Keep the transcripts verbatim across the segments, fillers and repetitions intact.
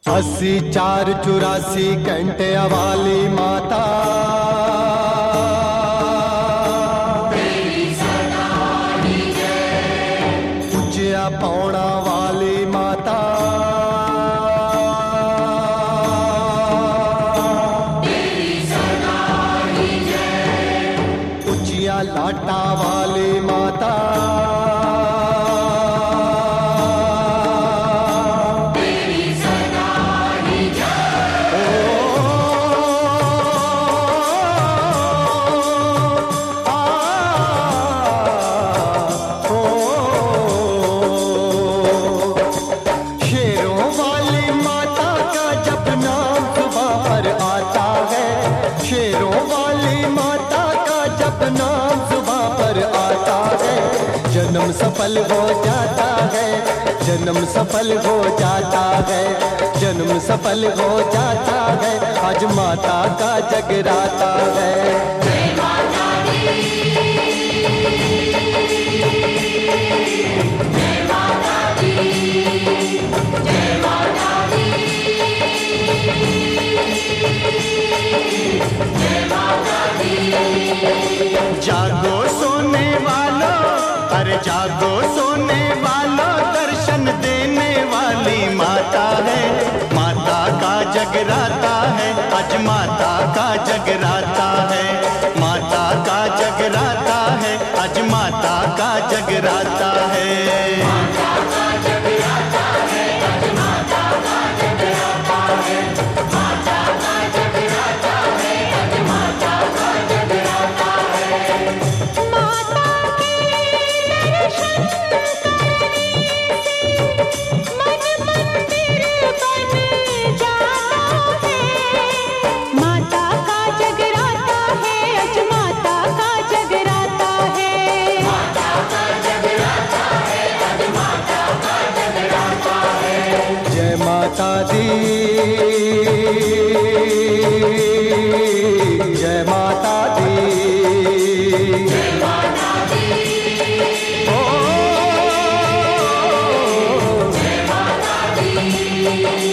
अस्सी चार चौरासी घंटे वाली माता पूज्या पौड़ा वाली माता पूज्या लाटा वाली माता जन्म सफल हो जाता है, जन्म सफल हो जाता है, जन्म सफल हो जाता है, आज माता का जगराता है। जय माता दी, जय माता दी, जय माता दी, जय माता दी। जागो सोने वालों, अरे जागो सोने वालों, दर्शन देने वाली माता है। माता का जगराता है, आज माता का जगराता है, माता का जगराता है, आज माता का जगराता है। माता का जगराता है, आज माता का जगराता है, माता का जगराता है, आज माता का जगराता है। माता माता दी, जय माता दी, जय माता दी, ओ जय माता दी।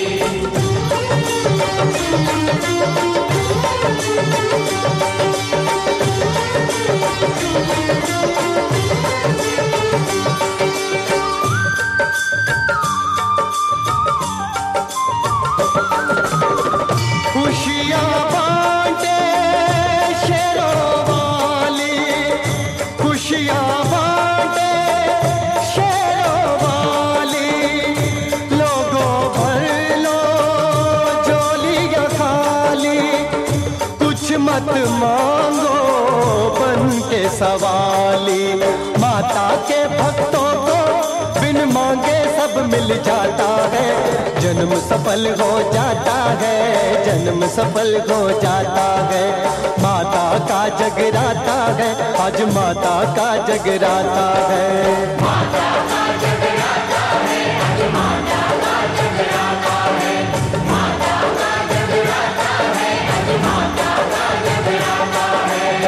खुशियाँ बांटे शेरों वाली, खुशियाँ बांटे शेरों वाली, लोगों भर लो झोलियाँ खाली, कुछ मत मांगो बन के सवाली। माता के भक्तों को बिन मांगे सब मिल जाता है, जन्म सफल हो जाता है, जन्म सफल हो जाता है, माता का जगराता है, आज माता का जगराता है। माता का जगराता है, आज माता का जगराता है, माता का जगराता है, आज माता का जगराता है।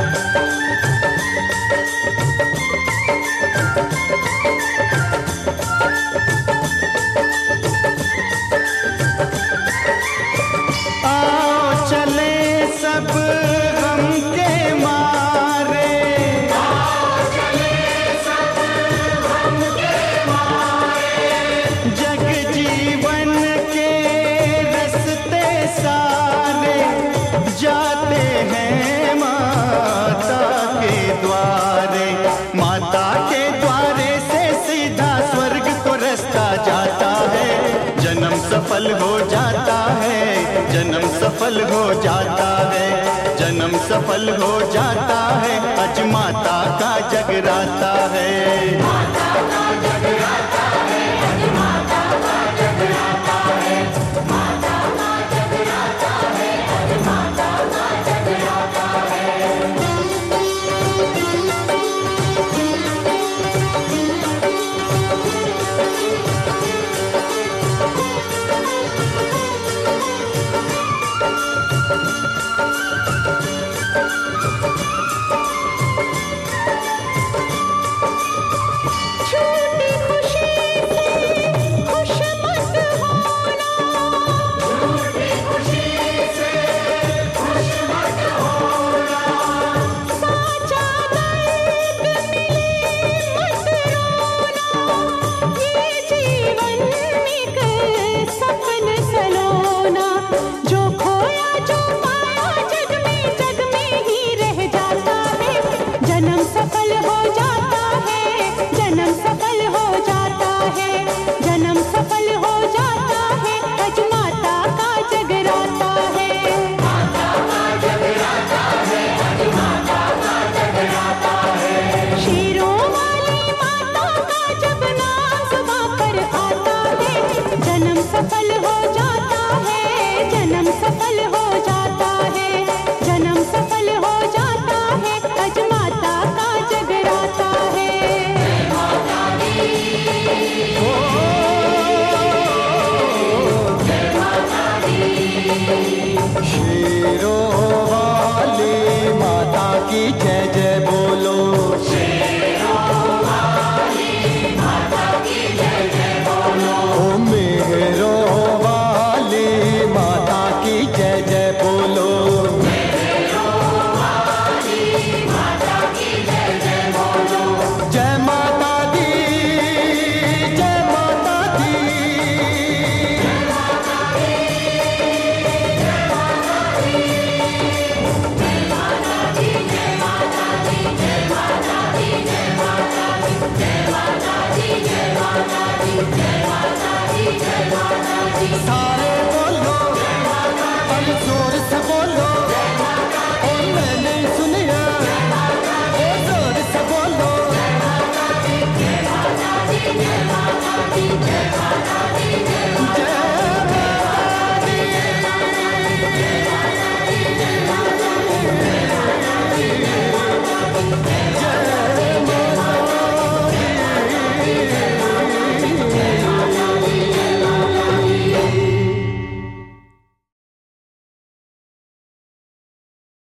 सब गम के मारे, आओ चले सब गम के मारे, जग जीवन के रास्ते सारे जाते हैं माता के द्वारे। माता के द्वारे से सीधा स्वर्ग को रास्ता जाता है, जन्म सफल हो जाता है, जन्म सफल हो जाता है, जन्म सफल हो जाता है, आज माता का जगराता है। माता का जगराता है, आज माता का जगराता है, माता का जगराता है, आज माता का जगराता है। छूटी सफल हो जाता है, जन्म सफल हो जाता है, जन्म सफल हो जाता है, अजमाता का जगराता है। जय माता दी, ओ, जय माता दी। शेरों वाली माता की जय जय बोलो, जय माता दी, जय माता दी, जय माता दी।